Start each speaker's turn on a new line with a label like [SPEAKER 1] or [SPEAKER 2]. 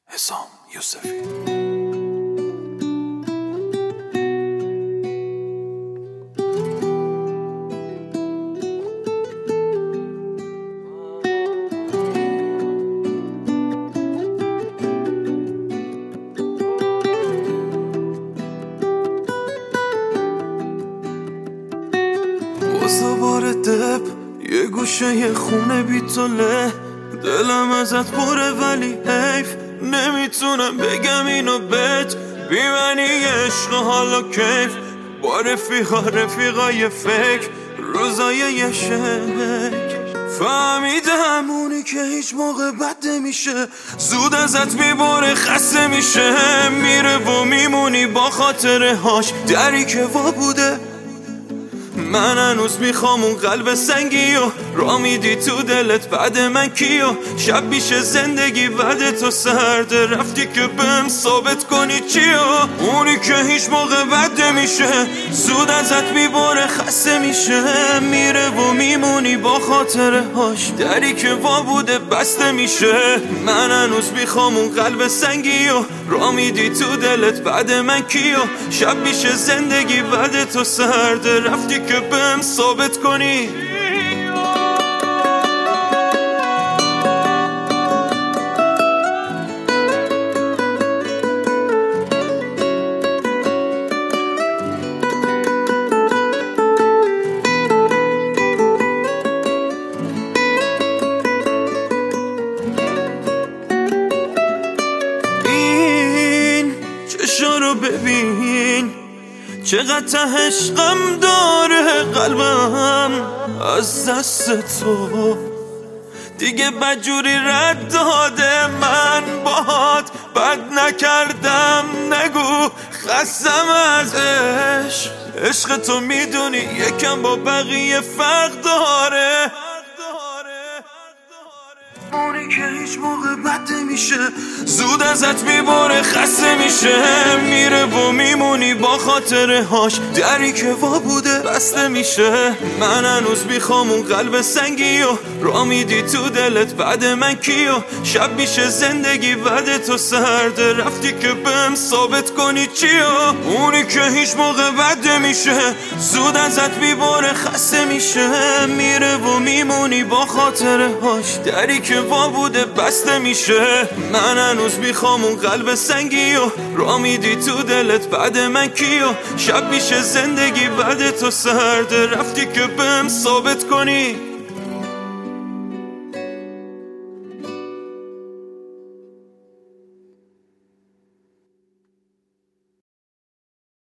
[SPEAKER 1] حسام یوسفی.
[SPEAKER 2] بار دب یه گوشه یه خونه بیتوله، دلم ازت پره ولی حیف نمیتونم بگم اینو بهت. بی منی عشق حالا کیف با رفیقای فکر روزای یه شک. فهمیدم اونی که هیچ موقع بد نمیشه زود ازت میبره خسته میشه، میره و میمونی با خاطرهاش دری که وا بوده. من هنوز میخوام اون قلب سنگی و را میدی تو دلت بعد من کیو. شب میشه زندگی بعد تو سرد رفتی که بهم ثابت کنی چیو. اونی که هیچ موقع بد نمیشه زود ازت میبره خسته میشه، میره و میمونی با خاطره هاش دری که وا بوده بسته میشه. من هنوز میخوام اون قلب سنگی و را میدی تو دلت بعد من کیو. شب میشه زندگی بعد تو سرد رفتی که بهم ثابت کنی. این چشا رو ببین چقدر ته عشقم داره قلبم از دست تو، دیگه بدجوری رد داده. من باهات بد نکردم نگو خستم از عشق تو میدونی یکم با بقیه فرق داره. اونی که هیچ موقع بد نمیشه زود ازت میبره خسته میشه، میره و میمونی با خاطره هاش دری که وا بوده بسته میشه. من هنوز میخوام اون قلب سنگی و را میدی تو دلت بعد من کیو. شب میشه زندگی بعد تو سرد رفتی که بهم ثابت کنی چیو. اونی که هیچ موقع بد نمیشه زود ازت میبره خسته میشه، میره و میمونی با خاطره هاش دری که وا بوده بسته میشه. من هنوز میخوام اون قلب سنگی و را میدی تو دلت بعد من کیو. شب میشه زندگی بعد تو سرد رفتی که بهم ثابت کنی.